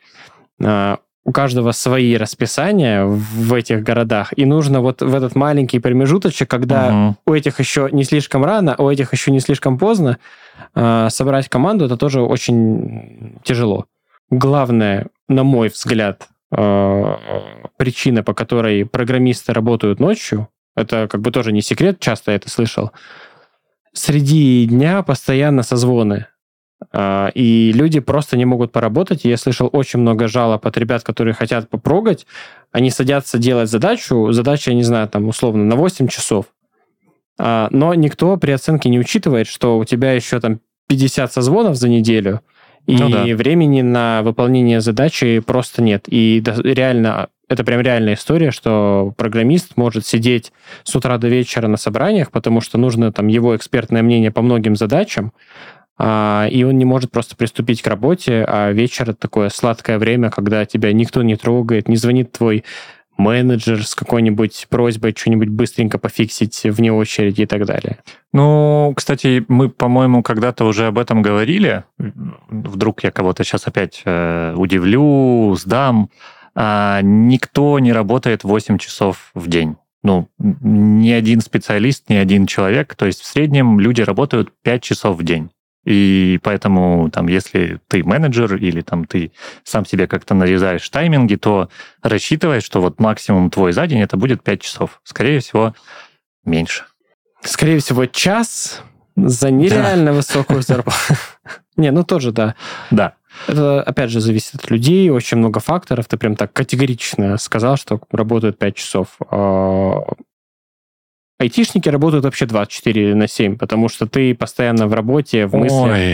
у каждого свои расписания в этих городах, и нужно вот в этот маленький промежуточек, когда у этих еще не слишком рано, у этих еще не слишком поздно, собрать команду, это тоже очень тяжело. Главное, на мой взгляд, причина, по которой программисты работают ночью, это как бы тоже не секрет, часто я это слышал, среди дня постоянно созвоны. И люди просто не могут поработать. Я слышал очень много жалоб от ребят, которые хотят попрогать. Они садятся делать задачу. Задача, я не знаю, там условно на 8 часов. Но никто при оценке не учитывает, что у тебя еще там 50 созвонов за неделю, и времени на выполнение задачи просто нет. И реально, это прям реальная история, что программист может сидеть с утра до вечера на собраниях, потому что нужно там его экспертное мнение по многим задачам, и он не может просто приступить к работе, а вечер — это такое сладкое время, когда тебя никто не трогает, не звонит твой менеджер с какой-нибудь просьбой что-нибудь быстренько пофиксить вне очереди и так далее. Ну, кстати, мы, по-моему, когда-то уже об этом говорили. Вдруг я кого-то сейчас опять удивлю, сдам. Никто не работает 8 часов в день. Ни один специалист, ни один человек. То есть в среднем люди работают 5 часов в день. И поэтому, если ты менеджер или ты сам себе как-то нарезаешь тайминги, то рассчитывай, что вот максимум твой за день это будет 5 часов. Скорее всего, меньше. Скорее всего, час за нереально высокую зарплату. Тоже да. Да. Это, опять же, зависит от людей, очень много факторов. Ты прям так категорично сказал, что работают 5 часов. Айтишники работают вообще 24/7, потому что ты постоянно в работе, в мыслях. Ой.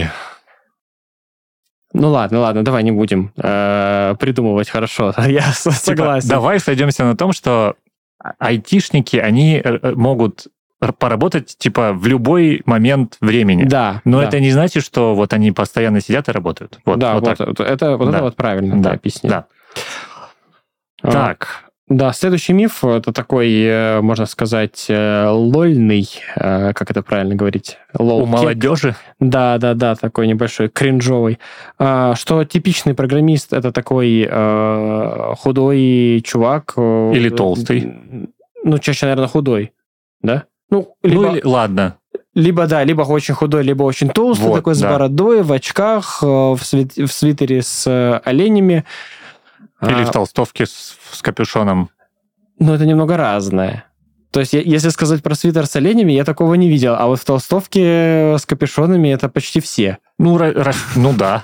Ну ладно, давай не будем придумывать хорошо. Я согласен. Давай сойдемся на том, что айтишники, они могут поработать в любой момент времени. Да. Но это не значит, что вот они постоянно сидят и работают. Это правильно ты объяснил. Да. Так, Да, следующий миф, это такой, можно сказать, лольный, как это правильно говорить? У молодежи? Да, такой небольшой, кринжовый. Что типичный программист — это такой худой чувак. Или толстый. Ну, чаще, наверное, худой, да? Ладно. Либо очень худой, либо очень толстый, такой с бородой, в очках, в свитере с оленями. Или в толстовке с капюшоном. Ну, это немного разное. То есть, если сказать про свитер с оленями, я такого не видел. А вот в толстовке с капюшонами это почти все. Ну да.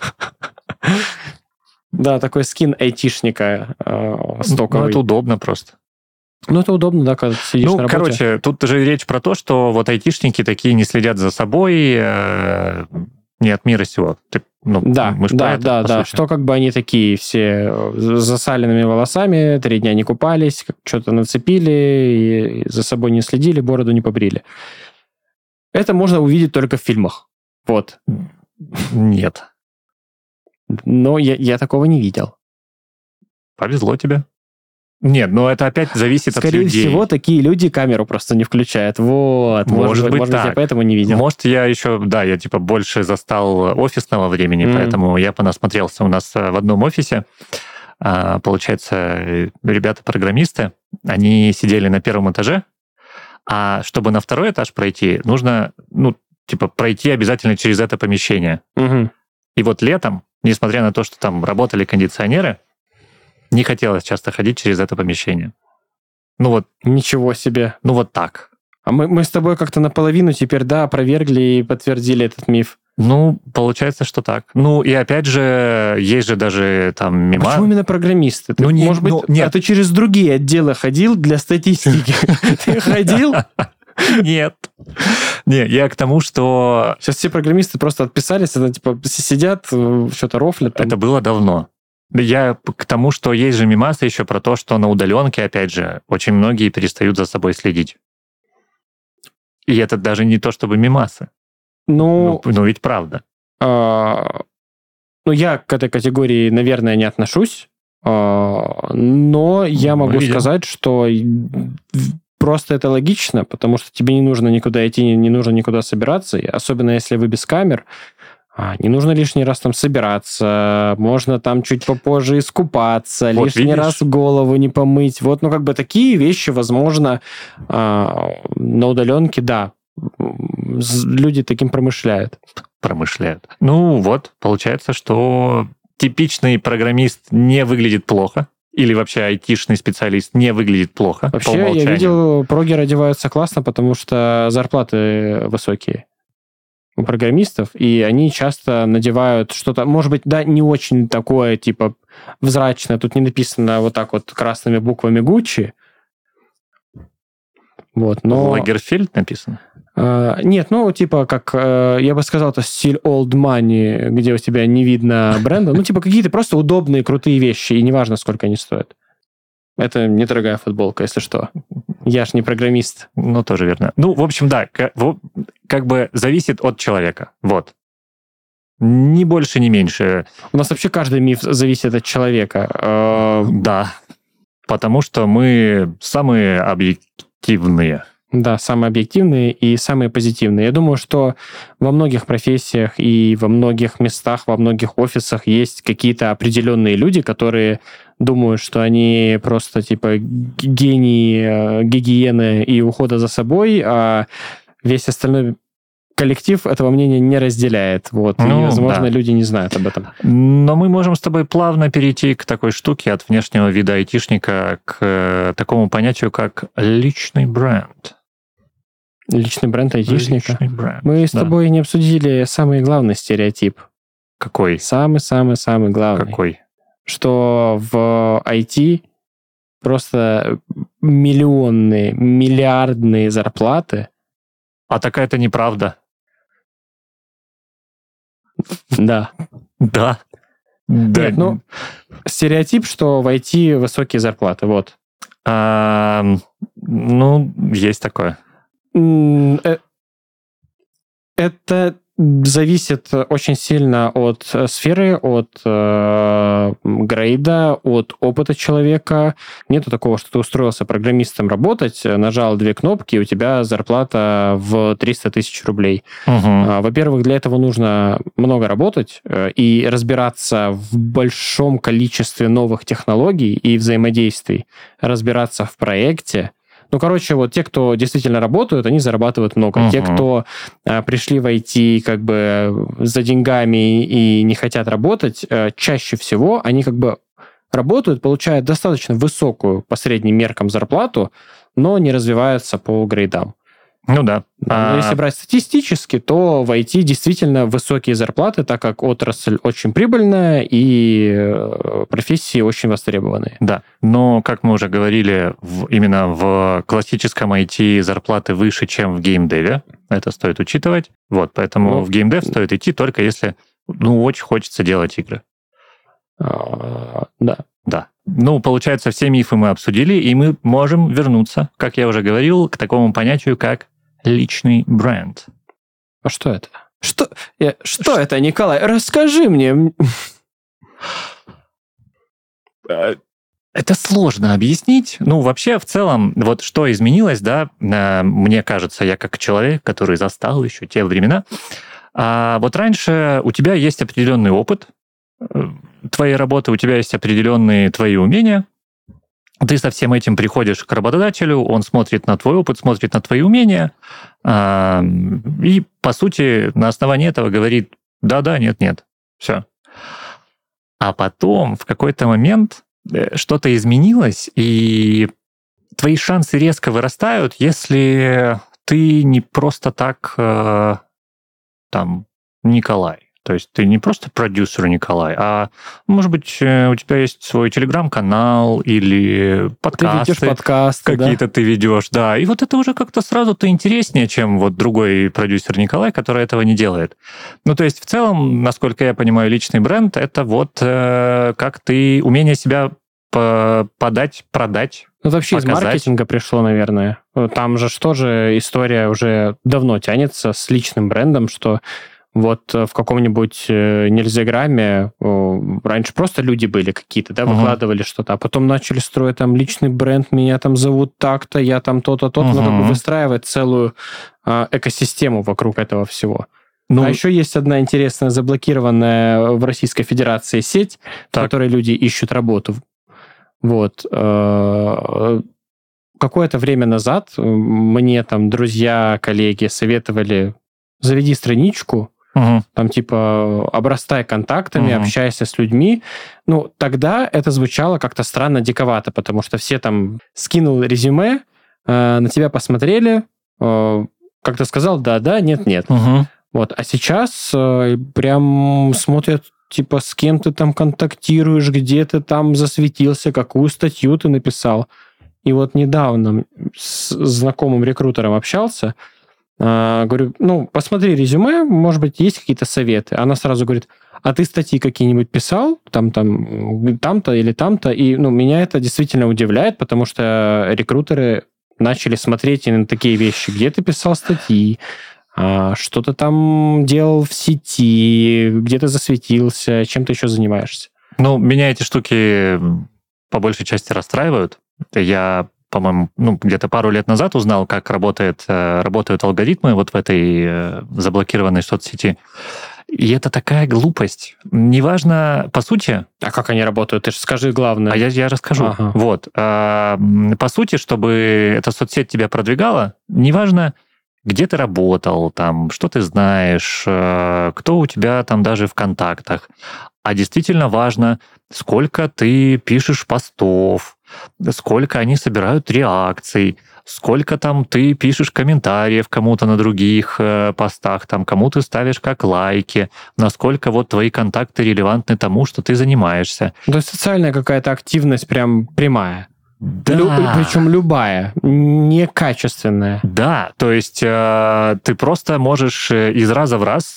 Да, такой скин айтишника стоковый. Ну, это удобно просто. Ну, это удобно, да, когда ты сидишь на работе. Короче, тут же речь про то, что вот айтишники такие не следят за собой, не от мира сего. Да. Что как бы они такие все с засаленными волосами, 3 дня не купались, что-то нацепили, и за собой не следили, бороду не побрили. Это можно увидеть только в фильмах. Вот. Нет. Но я такого не видел. Повезло тебе. Нет, но это опять зависит от людей. Скорее всего, такие люди камеру просто не включают. Вот. Может быть, я поэтому не видел. Может, я еще, я типа больше застал офисного времени, поэтому я понасмотрелся. У нас в одном офисе, получается, ребята-программисты, они сидели на 1 этаже, а чтобы на 2 этаж пройти, нужно, пройти обязательно через это помещение. Угу. И вот летом, несмотря на то, что там работали кондиционеры, не хотелось часто ходить через это помещение. Ничего себе. Вот так. А мы с тобой как-то наполовину теперь, опровергли и подтвердили этот миф. Получается, что так. И опять же, есть же даже там мема. Почему именно программисты? Может быть, нет. ты через другие отделы ходил для статистики? Ты ходил? Нет. Не, я к тому, что... Сейчас все программисты просто отписались, сидят, что-то рофлят. Это было давно. Я к тому, что есть же мемасы еще про то, что на удаленке, опять же, очень многие перестают за собой следить. И это даже не то, чтобы мемасы. Ведь правда. Я к этой категории, наверное, не отношусь, но я могу сказать, что просто это логично, потому что тебе не нужно никуда идти, не нужно никуда собираться, особенно если вы без камер. Не нужно лишний раз там собираться, можно там чуть попозже искупаться, лишний раз голову не помыть. Такие вещи, возможно, на удаленке, да, люди таким промышляют. Получается, что типичный программист не выглядит плохо, или вообще айтишный специалист не выглядит плохо. Вообще, я видел, прогеры одеваются классно, потому что зарплаты высокие у программистов, и они часто надевают что-то, может быть, не очень такое, взрачное. Тут не написано вот так вот красными буквами Gucci. Но... Лагерфельд написано? Нет, как, я бы сказал, это стиль old money, где у тебя не видно бренда. Какие-то просто удобные, крутые вещи, и неважно, сколько они стоят. Это недорогая футболка, если что. Я ж не программист. Тоже верно. В общем, да, как бы зависит от человека. Вот. Ни больше, ни меньше. У нас вообще каждый миф зависит от человека. Да. Потому что мы самые объективные. Да, самые объективные и самые позитивные. Я думаю, что во многих профессиях и во многих местах, во многих офисах есть какие-то определенные люди, которые думают, что они просто гении гигиены и ухода за собой, а весь остальной коллектив этого мнения не разделяет. И, возможно, люди не знают об этом. Но мы можем с тобой плавно перейти к такой штуке от внешнего вида айтишника к такому понятию, как личный бренд. Личный бренд айтишника? Личный бренд, мы с тобой не обсудили самый главный стереотип. Какой? Самый главный. Какой? Что в IT просто миллионные, миллиардные зарплаты. А такая это неправда. Да. Да. Нет, стереотип, что в IT высокие зарплаты, вот. Есть такое. Это зависит очень сильно от сферы, от грейда, от опыта человека. Нету такого, что ты устроился программистом работать, нажал 2 кнопки, и у тебя зарплата в 300 тысяч рублей. Во-первых, для этого нужно много работать и разбираться в большом количестве новых технологий и взаимодействий, разбираться в проекте. Ну, короче, вот те, кто действительно работают, они зарабатывают много. Те, кто пришли в IT как бы за деньгами и не хотят работать, чаще всего они как бы работают, получают достаточно высокую по средним меркам зарплату, но не развиваются по грейдам. Ну да. Но если брать статистически, то в IT действительно высокие зарплаты, так как отрасль очень прибыльная и профессии очень востребованные. Да, но, как мы уже говорили, именно в классическом IT зарплаты выше, чем в геймдеве. Это стоит учитывать. Вот, поэтому в геймдев стоит идти только если, очень хочется делать игры. Да. Да. Ну, получается, все мифы мы обсудили, и мы можем вернуться, как я уже говорил, к такому понятию, как личный бренд. А что это? Что это, Николай? Расскажи мне. Это сложно объяснить. Ну, вообще, в целом, вот что изменилось, да, мне кажется, я как человек, который застал еще те времена, вот раньше у тебя есть определенный опыт твоей работы, у тебя есть определенные твои умения, ты со всем этим приходишь к работодателю, он смотрит на твой опыт, смотрит на твои умения, и, по сути, на основании этого говорит да-да, нет-нет. Все. А потом в какой-то момент что-то изменилось, и твои шансы резко вырастают, если ты не просто так там Николай. То есть ты не просто продюсер Николай, а, может быть, у тебя есть свой телеграм-канал или подкасты. Ты ведешь подкасты, какие-то ты ведешь, да. И вот это уже как-то сразу-то интереснее, чем вот другой продюсер Николай, который этого не делает. Ну, то есть в целом, насколько я понимаю, личный бренд — это вот как ты умение себя подать, продать. Ну, это вообще показать. Из маркетинга пришло, наверное. Там же что же история уже давно тянется с личным брендом, что вот в каком-нибудь Нельзяграме раньше просто люди были какие-то, да, выкладывали что-то, а потом начали строить там личный бренд, меня там зовут так-то, я там то-то, то-то, ну, как бы выстраивать целую экосистему вокруг этого всего. А еще есть одна интересная заблокированная в Российской Федерации сеть, в которой люди ищут работу. Вот. Какое-то время назад мне там друзья, коллеги советовали: заведи страничку, там типа обрастай контактами, общайся с людьми. Ну, тогда это звучало как-то странно, диковато, потому что все там скинул резюме, на тебя посмотрели, как ты сказал, да-да, нет-нет. Вот. А сейчас прям смотрят, типа, с кем ты там контактируешь, где ты там засветился, какую статью ты написал. И вот недавно с знакомым рекрутером общался, говорю, посмотри резюме, может быть, есть какие-то советы. Она сразу говорит: а ты статьи какие-нибудь писал? Там-то или там-то? И меня это действительно удивляет, потому что рекрутеры начали смотреть и на такие вещи. Где ты писал статьи? Что ты там делал в сети? Где ты засветился? Чем ты еще занимаешься? Меня эти штуки по большей части расстраивают. Я, по-моему, где-то пару лет назад узнал, как работают алгоритмы вот в этой заблокированной соцсети. И это такая глупость. Неважно, по сути... А как они работают? Ты же скажи главное. А я расскажу. Ага. Вот. По сути, чтобы эта соцсеть тебя продвигала, неважно, где ты работал, там, что ты знаешь, кто у тебя там даже в контактах. А действительно важно, сколько ты пишешь постов, сколько они собирают реакций, сколько там ты пишешь комментариев кому-то на других постах, там, кому ты ставишь как лайки, насколько вот твои контакты релевантны тому, что ты занимаешься. То есть социальная какая-то активность прям прямая. Да. Причем любая, некачественная. Да, то есть ты просто можешь из раза в раз,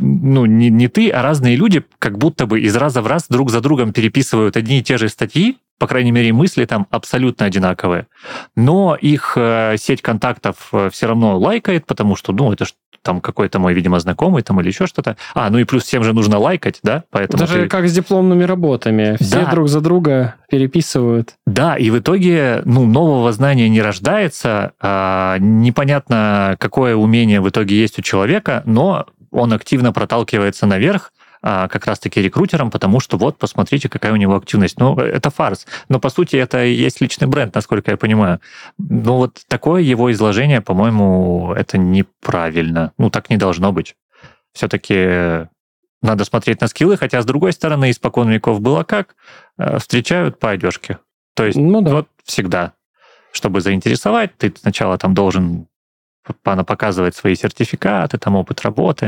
не ты, а разные люди как будто бы из раза в раз друг за другом переписывают одни и те же статьи, по крайней мере, мысли там абсолютно одинаковые. Но их сеть контактов все равно лайкает, потому что, это там какой-то мой, видимо, знакомый там или еще что-то. Ну и плюс всем же нужно лайкать, да? Поэтому даже как с дипломными работами. Все друг за друга переписывают. Да, и в итоге, нового знания не рождается. Непонятно, какое умение в итоге есть у человека, но он активно проталкивается наверх, как раз-таки рекрутером, потому что посмотрите, какая у него активность. Это фарс. Но, по сути, это и есть личный бренд, насколько я понимаю. Такое его изложение, по-моему, это неправильно. Так не должно быть. Все-таки надо смотреть на скиллы, хотя, с другой стороны, испокон веков было как? Встречают по одежке. То есть, всегда. Чтобы заинтересовать, ты сначала там должен показывать свои сертификаты, там опыт работы.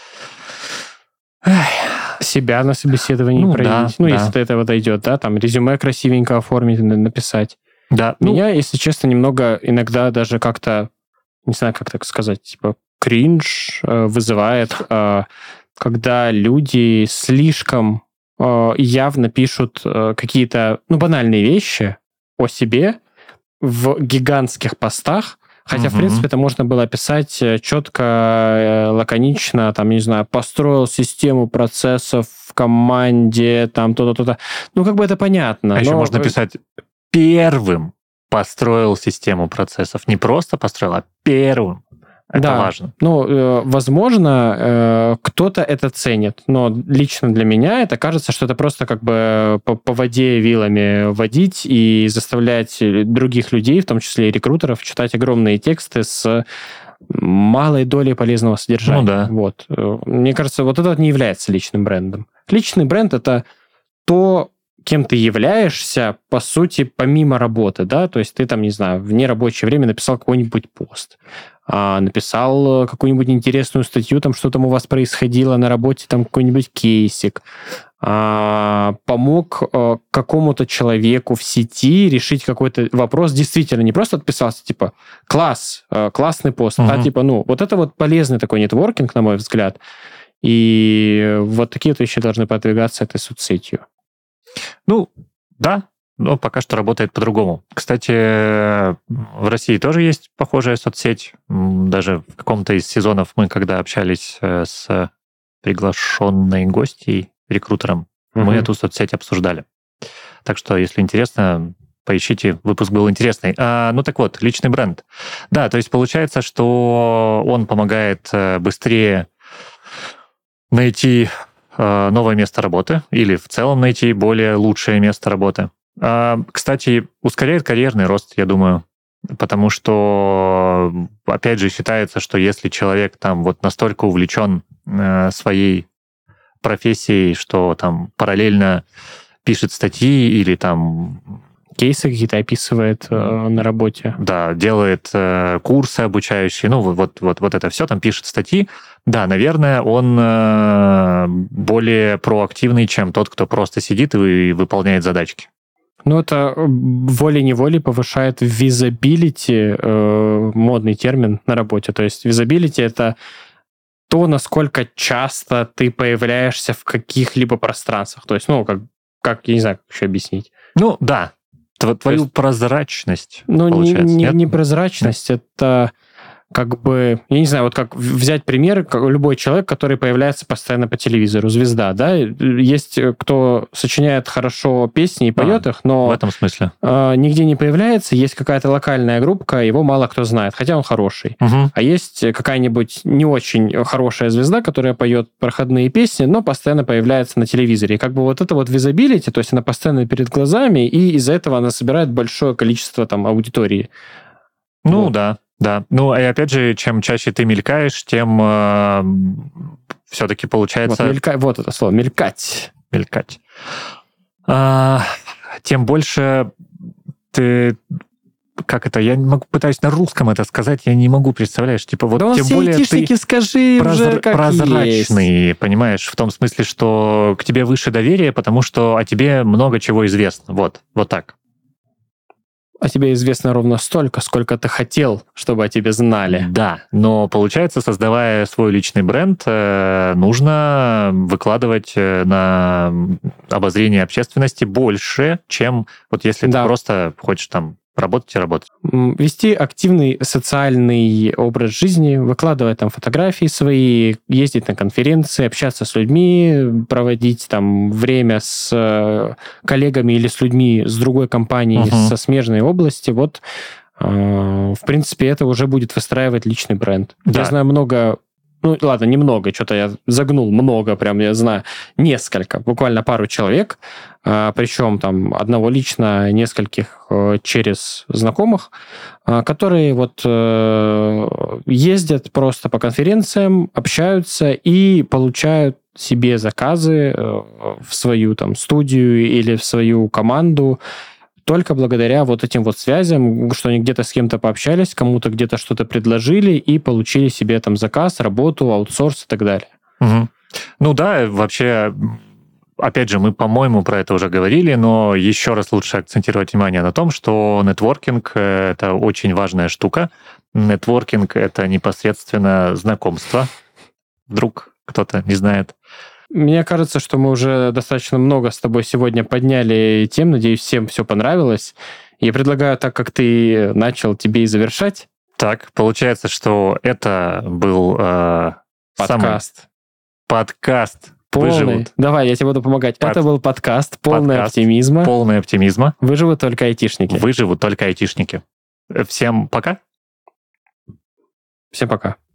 Себя на собеседовании проявить. Если до этого дойдет, да, там резюме красивенько оформить, написать. Да. Меня, если честно, немного иногда даже как-то, не знаю, как так сказать, типа кринж вызывает, когда люди слишком явно пишут какие-то, банальные вещи о себе в гигантских постах, хотя, в принципе, это можно было описать четко, лаконично, там, не знаю, построил систему процессов в команде, там, то-то. Это понятно. Еще можно писать первым построил систему процессов. Не просто построил, а первым. Это важно. Возможно, кто-то это ценит, но лично для меня это кажется, что это просто как бы по воде вилами водить и заставлять других людей, в том числе и рекрутеров, читать огромные тексты с малой долей полезного содержания. Мне кажется, это не является личным брендом. Личный бренд — это то, кем ты являешься, по сути, помимо работы, да, то есть ты там, не знаю, в нерабочее время написал какой-нибудь пост, написал какую-нибудь интересную статью, там что там у вас происходило на работе, там какой-нибудь кейсик, помог какому-то человеку в сети решить какой-то вопрос, действительно, не просто отписался, типа, классный пост, а типа, это полезный такой нетворкинг, на мой взгляд, и такие вещи должны продвигаться этой соцсетью. Да, но пока что работает по-другому. Кстати, в России тоже есть похожая соцсеть. Даже в каком-то из сезонов мы, когда общались с приглашенной гостьей, рекрутером, мы эту соцсеть обсуждали. Так что, если интересно, поищите, выпуск был интересный. Личный бренд. Да, то есть получается, что он помогает быстрее найти новое место работы или в целом найти более лучшее место работы. Кстати, ускоряет карьерный рост, я думаю, потому что, опять же, считается, что если человек там настолько увлечен своей профессией, что там параллельно пишет статьи или там кейсы какие-то описывает на работе. Да, делает курсы обучающие, вот это все, там пишет статьи. Да, наверное, он более проактивный, чем тот, кто просто сидит и выполняет задачки. Это волей-неволей повышает visibility, модный термин на работе. То есть visibility — это то, насколько часто ты появляешься в каких-либо пространствах. То есть, как я не знаю, как еще объяснить. Да. Твою прозрачность, получается, не прозрачность, это как бы, я не знаю, как взять пример, любой человек, который появляется постоянно по телевизору, звезда, да, есть кто сочиняет хорошо песни и поет их, но в этом смысле нигде не появляется, есть какая-то локальная группа, его мало кто знает, хотя он хороший. А есть какая-нибудь не очень хорошая звезда, которая поет проходные песни, но постоянно появляется на телевизоре. И как бы это visibility, то есть она постоянно перед глазами, и из-за этого она собирает большое количество там аудитории. Да. И опять же, чем чаще ты мелькаешь, тем все-таки получается... Вот это слово, мелькать. Мелькать. Тем больше ты... Как это? Я пытаюсь на русском это сказать, я не могу, представляешь? Тем более ты скажи уже, как прозрачный, есть. Понимаешь? В том смысле, что к тебе выше доверие, потому что о тебе много чего известно. Вот так. о тебе известно ровно столько, сколько ты хотел, чтобы о тебе знали. Да, но получается, создавая свой личный бренд, нужно выкладывать на обозрение общественности больше, чем вот если ты просто хочешь там работать и работать. Вести активный социальный образ жизни, выкладывать там фотографии свои, ездить на конференции, общаться с людьми, проводить там время с коллегами или с людьми с другой компании, со смежной области. Вот, в принципе, это уже будет выстраивать личный бренд. Да. Я знаю много... Ну, ладно, немного, что-то я загнул, много прям, я знаю, несколько, буквально пару человек, причем там одного лично, нескольких через знакомых, которые вот ездят просто по конференциям, общаются и получают себе заказы в свою там студию или в свою команду, только благодаря вот этим вот связям, что они где-то с кем-то пообщались, кому-то где-то что-то предложили и получили себе там заказ, работу, аутсорс и так далее. Угу. Ну да, вообще, опять же, мы, по-моему, про это уже говорили, но еще раз лучше акцентировать внимание на том, что нетворкинг — это очень важная штука. Нетворкинг — это непосредственно знакомство. Вдруг кто-то не знает. Мне кажется, что мы уже достаточно много с тобой сегодня подняли тем. Надеюсь, всем все понравилось. Я предлагаю, так как ты начал, тебе и завершать. Так, получается, что это был подкаст. Полный. Выживут. Давай, я тебе буду помогать. Это был подкаст «Полный оптимизма». Полный оптимизма. Выживут только айтишники. Выживут только айтишники. Всем пока. Всем пока.